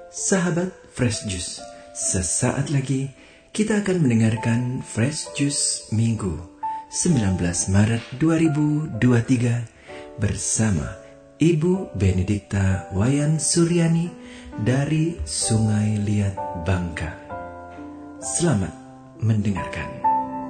Sahabat Fresh Juice, sesaat lagi kita akan mendengarkan Fresh Juice Minggu 19 Maret 2023 bersama Ibu Benedikta Wayan Suryani dari Sungai Liat Bangka. Selamat mendengarkan.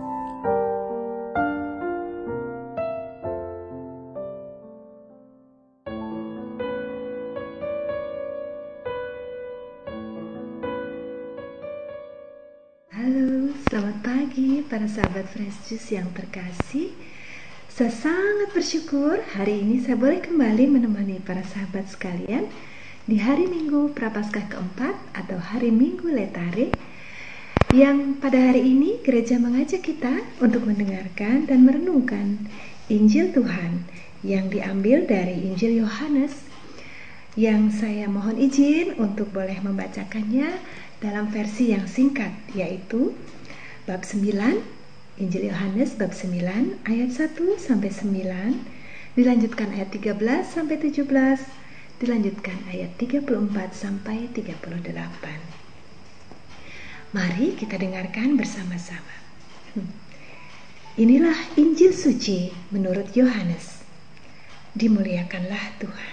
Halo, selamat pagi para sahabat Fresh Juice yang terkasih. Saya sangat bersyukur hari ini saya boleh kembali menemani para sahabat sekalian di hari Minggu Prapaskah keempat atau hari Minggu Letare, yang pada hari ini gereja mengajak kita untuk mendengarkan dan merenungkan Injil Tuhan yang diambil dari Injil Yohanes, yang saya mohon izin untuk boleh membacakannya dalam versi yang singkat, yaitu bab 9, Injil Yohanes bab 9 ayat 1 sampai 9, dilanjutkan ayat 13 sampai 17, dilanjutkan ayat 34 sampai 38. Mari kita dengarkan bersama-sama. Inilah Injil suci menurut Yohanes. Dimuliakanlah Tuhan.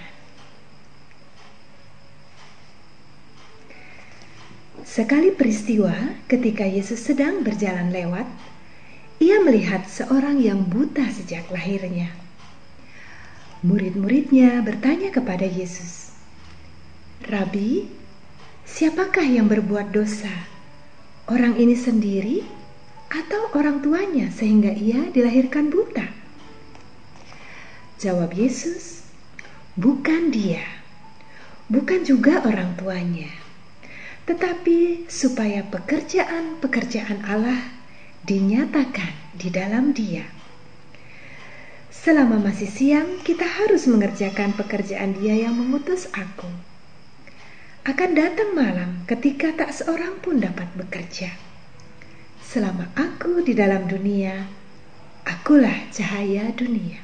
Sekali peristiwa ketika Yesus sedang berjalan lewat, ia melihat seorang yang buta sejak lahirnya. Murid-muridnya bertanya kepada Yesus, "Rabi, siapakah yang berbuat dosa? Orang ini sendiri atau orang tuanya sehingga ia dilahirkan buta?" Jawab Yesus, "Bukan dia, bukan juga orang tuanya, tetapi supaya pekerjaan-pekerjaan Allah dinyatakan di dalam Dia. Selama masih siang, kita harus mengerjakan pekerjaan Dia yang mengutus aku. Akan datang malam ketika tak seorang pun dapat bekerja. Selama aku di dalam dunia, akulah cahaya dunia."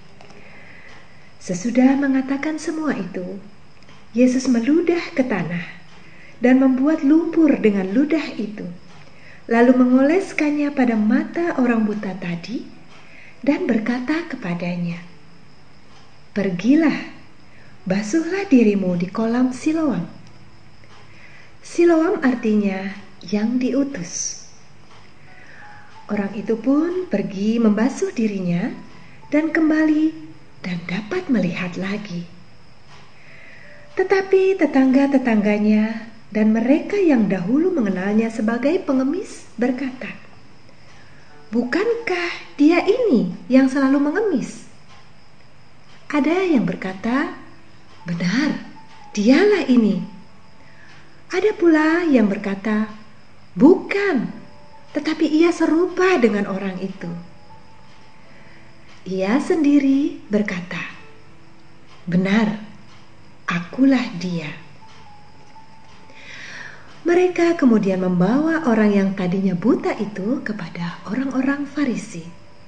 Sesudah mengatakan semua itu, Yesus meludah ke tanah dan membuat lumpur dengan ludah itu, lalu mengoleskannya pada mata orang buta tadi dan berkata kepadanya, "Pergilah, basuhlah dirimu di kolam Siloam." Siloam artinya yang diutus. Orang itu pun pergi membasuh dirinya dan kembali dan dapat melihat lagi. Tetapi tetangga-tetangganya dan mereka yang dahulu mengenalnya sebagai pengemis berkata, "Bukankah dia ini yang selalu mengemis?" Ada yang berkata, "Benar, dialah ini." Ada pula yang berkata, "Bukan, tetapi ia serupa dengan orang itu." Ia sendiri berkata, "Benar, akulah dia." Mereka kemudian membawa orang yang tadinya buta itu kepada orang-orang Farisi.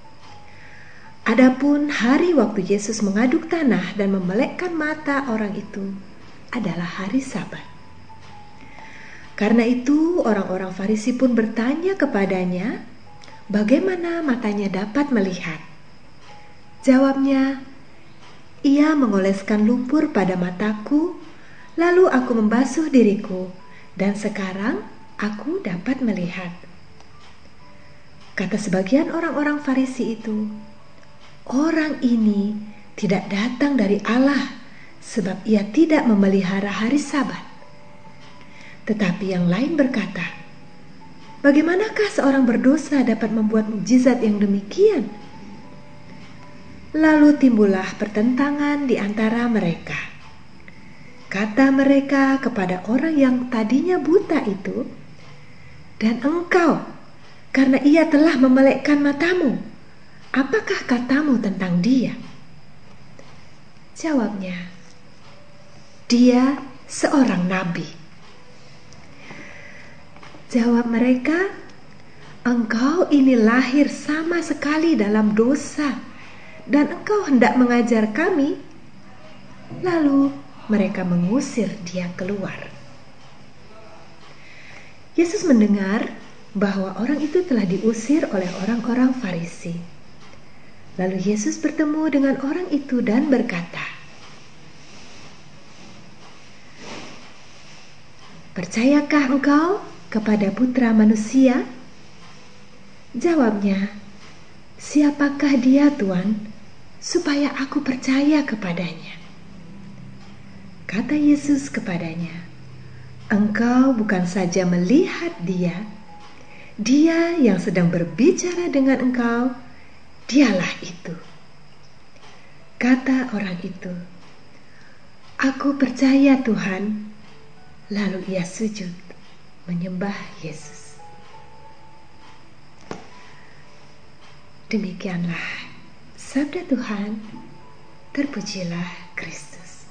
Adapun hari waktu Yesus mengaduk tanah dan memelekkan mata orang itu adalah hari Sabat. Karena itu orang-orang Farisi pun bertanya kepadanya, bagaimana matanya dapat melihat. Jawabnya, "Ia mengoleskan lumpur pada mataku, lalu aku membasuh diriku, dan sekarang aku dapat melihat." Kata sebagian orang-orang Farisi itu, "Orang ini tidak datang dari Allah, sebab ia tidak memelihara hari Sabat." Tetapi yang lain berkata, "Bagaimanakah seorang berdosa dapat membuat mukjizat yang demikian?" Lalu timbullah pertentangan di antara mereka. Kata mereka kepada orang yang tadinya buta itu, "Dan engkau, karena ia telah memelekkan matamu, apakah katamu tentang dia?" Jawabnya, "Dia seorang nabi." Jawab mereka, "Engkau ini lahir sama sekali dalam dosa, dan engkau hendak mengajar kami?" Lalu mereka mengusir dia keluar. Yesus mendengar bahwa orang itu telah diusir oleh orang-orang Farisi. Lalu Yesus bertemu dengan orang itu dan berkata, "Percayakah engkau kepada Putra Manusia?" Jawabnya, "Siapakah dia, Tuan, supaya aku percaya kepadanya?" Kata Yesus kepadanya, "Engkau bukan saja melihat dia, dia yang sedang berbicara dengan engkau, dialah itu." Kata orang itu, "Aku percaya, Tuhan." Lalu ia sujud menyembah Yesus. Demikianlah sabda Tuhan. Terpujilah Kristus.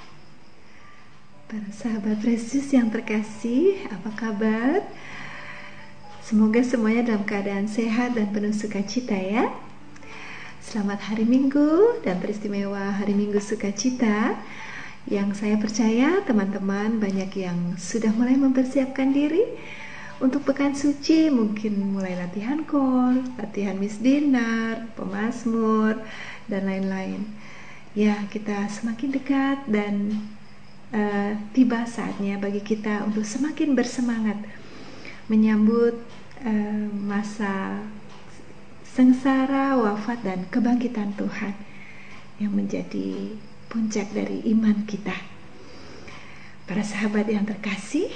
Para sahabat Yesus yang terkasih, apa kabar? Semoga semuanya dalam keadaan sehat dan penuh sukacita ya. Selamat hari Minggu dan teristimewa hari Minggu sukacita. Yang saya percaya teman-teman banyak yang sudah mulai mempersiapkan diri untuk pekan suci, mungkin mulai latihan kol, latihan misdinar, pemazmur, dan lain-lain. Ya, kita semakin dekat dan tiba saatnya bagi kita untuk semakin bersemangat menyambut masa sengsara, wafat, dan kebangkitan Tuhan yang menjadi puncak dari iman kita. Para sahabat yang terkasih,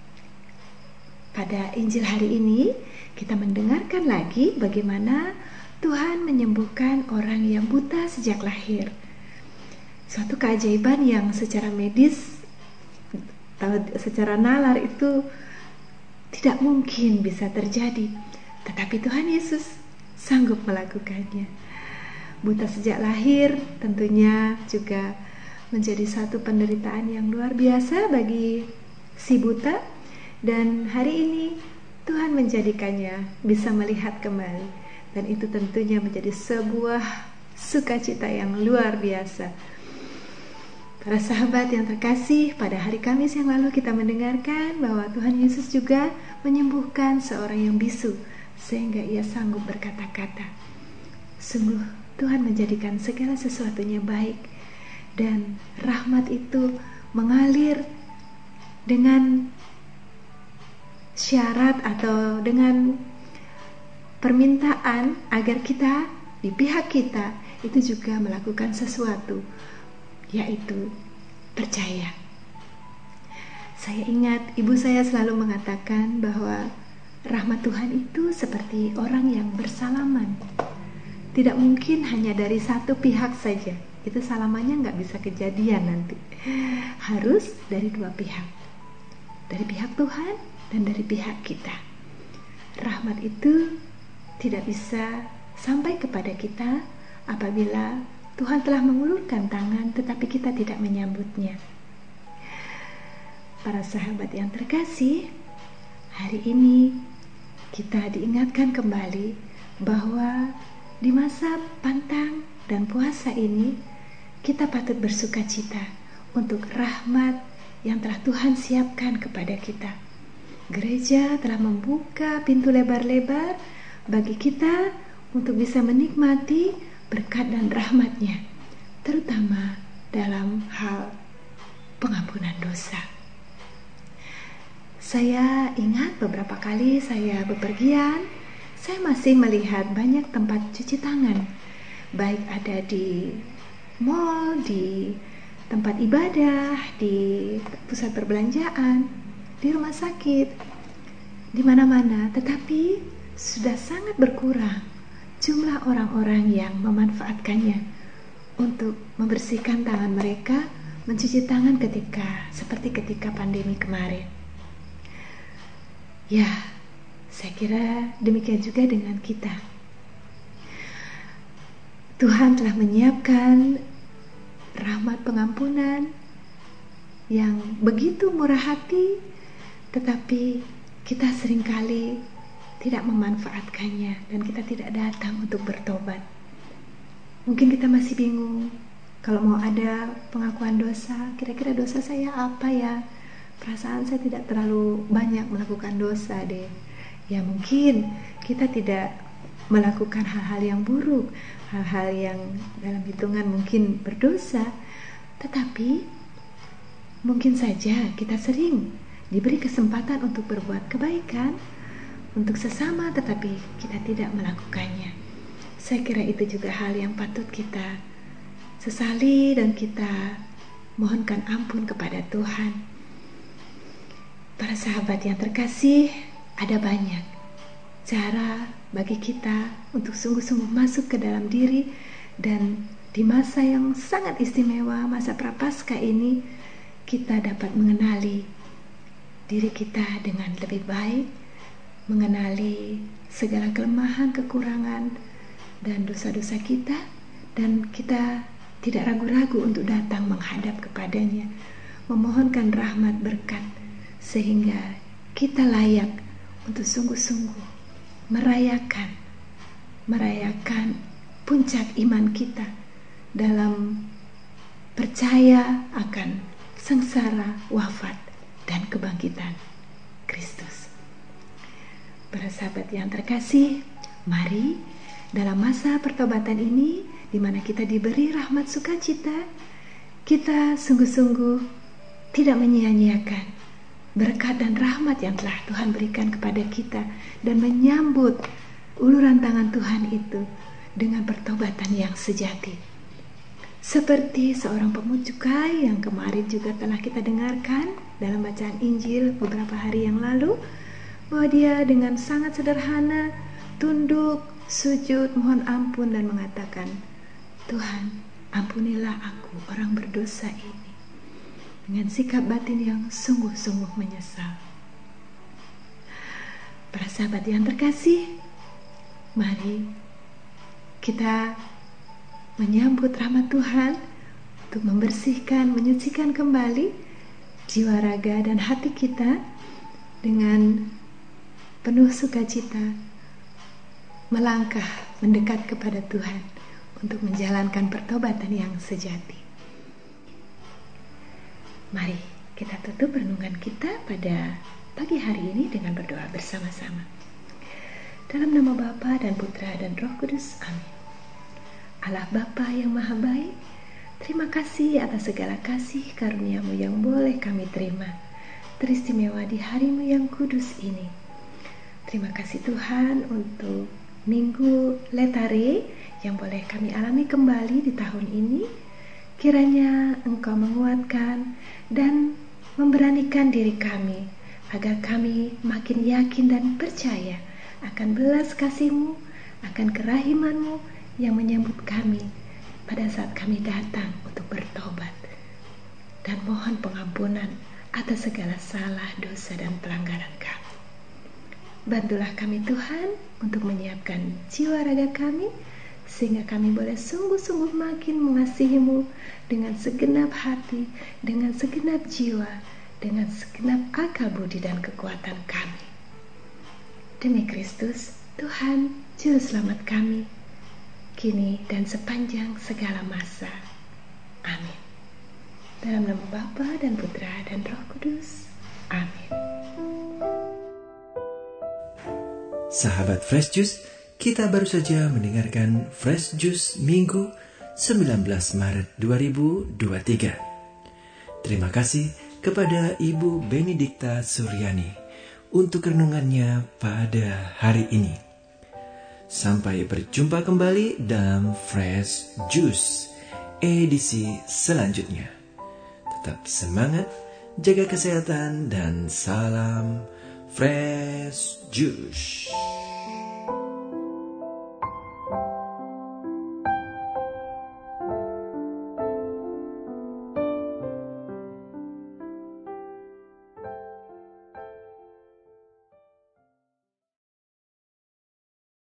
pada Injil hari ini kita mendengarkan lagi bagaimana Tuhan menyembuhkan orang yang buta sejak lahir. Suatu keajaiban yang secara medis atau secara nalar itu tidak mungkin bisa terjadi, tetapi Tuhan Yesus sanggup melakukannya. Buta sejak lahir tentunya juga menjadi satu penderitaan yang luar biasa bagi si buta, dan hari ini Tuhan menjadikannya bisa melihat kembali, dan itu tentunya menjadi sebuah sukacita yang luar biasa. Para sahabat yang terkasih, pada hari Kamis yang lalu kita mendengarkan bahwa Tuhan Yesus juga menyembuhkan seorang yang bisu sehingga ia sanggup berkata-kata. Sungguh Tuhan menjadikan segala sesuatunya baik, dan rahmat itu mengalir dengan syarat atau dengan permintaan agar kita di pihak kita itu juga melakukan sesuatu, yaitu percaya. Saya ingat ibu saya selalu mengatakan bahwa rahmat Tuhan itu seperti orang yang bersalaman. Tidak mungkin hanya dari satu pihak saja. Itu salamannya nggak bisa kejadian nanti. Harus dari dua pihak. Dari pihak Tuhan dan dari pihak kita. Rahmat itu tidak bisa sampai kepada kita apabila Tuhan telah mengulurkan tangan tetapi kita tidak menyambutnya. Para sahabat yang terkasih, hari ini kita diingatkan kembali bahwa di masa pantang dan puasa ini, kita patut bersukacita untuk rahmat yang telah Tuhan siapkan kepada kita. Gereja telah membuka pintu lebar-lebar bagi kita untuk bisa menikmati berkat dan rahmat-Nya, terutama dalam hal pengampunan dosa. Saya ingat beberapa kali saya bepergian, saya masih melihat banyak tempat cuci tangan, baik ada di mall, di tempat ibadah, di pusat perbelanjaan, di rumah sakit, di mana-mana. Tetapi sudah sangat berkurang jumlah orang-orang yang memanfaatkannya untuk membersihkan tangan mereka, mencuci tangan seperti ketika pandemi kemarin. Ya, saya kira demikian juga dengan kita. Tuhan telah menyiapkan rahmat pengampunan yang begitu murah hati, tetapi kita seringkali tidak memanfaatkannya dan kita tidak datang untuk bertobat. Mungkin kita masih bingung, kalau mau ada pengakuan dosa, kira-kira dosa saya apa ya? perasaan saya tidak terlalu banyak melakukan dosa deh. Ya mungkin kita tidak melakukan hal-hal yang buruk, hal-hal yang dalam hitungan mungkin berdosa, tetapi mungkin saja kita sering diberi kesempatan untuk berbuat kebaikan untuk sesama, tetapi kita tidak melakukannya. Saya kira itu juga hal yang patut kita sesali dan kita mohonkan ampun kepada Tuhan. Para sahabat yang terkasih, ada banyak cara bagi kita untuk sungguh-sungguh masuk ke dalam diri, dan di masa yang sangat istimewa, masa Prapaskah ini, kita dapat mengenali diri kita dengan lebih baik, mengenali segala kelemahan, kekurangan, dan dosa-dosa kita, dan kita tidak ragu-ragu untuk datang menghadap kepadanya, memohonkan rahmat berkat, sehingga kita layak untuk sungguh-sungguh merayakan puncak iman kita dalam percaya akan sengsara, wafat, dan kebangkitan Kristus. Para sahabat yang terkasih, mari dalam masa pertobatan ini, di mana kita diberi rahmat sukacita, kita sungguh-sungguh tidak menyia-nyiakan berkat dan rahmat yang telah Tuhan berikan kepada kita, dan menyambut uluran tangan Tuhan itu dengan pertobatan yang sejati. Seperti seorang pemucukai yang kemarin juga telah kita dengarkan dalam bacaan Injil beberapa hari yang lalu, bahwa dia dengan sangat sederhana tunduk, sujud, mohon ampun, dan mengatakan, Tuhan, ampunilah aku orang berdosa ini, dengan sikap batin yang sungguh-sungguh menyesal. Para sahabat yang terkasih, mari kita menyambut rahmat Tuhan untuk membersihkan, menyucikan kembali jiwa, raga, dan hati kita dengan penuh sukacita, melangkah mendekat kepada Tuhan untuk menjalankan pertobatan yang sejati. Mari kita tutup renungan kita pada pagi hari ini dengan berdoa bersama-sama. Dalam nama Bapa dan Putra dan Roh Kudus, amin. Allah Bapa yang Maha Baik, terima kasih atas segala kasih karunia-Mu yang boleh kami terima, teristimewa di hari-Mu yang kudus ini. Terima kasih Tuhan untuk Minggu Letare yang boleh kami alami kembali di tahun ini. Kiranya Engkau menguatkan dan memberanikan diri kami, agar kami makin yakin dan percaya akan belas kasih-Mu, akan kerahiman-Mu yang menyambut kami pada saat kami datang untuk bertobat dan mohon pengampunan atas segala salah, dosa, dan pelanggaran kami. Bantulah kami Tuhan untuk menyiapkan jiwa raga kami, sehingga kami boleh sungguh-sungguh makin mengasihi-Mu dengan segenap hati, dengan segenap jiwa, dengan segenap akal budi dan kekuatan kami. Demi Kristus, Tuhan, Juru Selamat kami, kini dan sepanjang segala masa. Amin. Dalam nama Bapa dan Putra dan Roh Kudus. Amin. Sahabat Fresh Juice, kita baru saja mendengarkan Fresh Juice Minggu 19 Maret 2023. Terima kasih kepada Ibu Benedikta Suryani untuk renungannya pada hari ini. Sampai berjumpa kembali dalam Fresh Juice edisi selanjutnya. Tetap semangat, jaga kesehatan, dan salam Fresh Juice.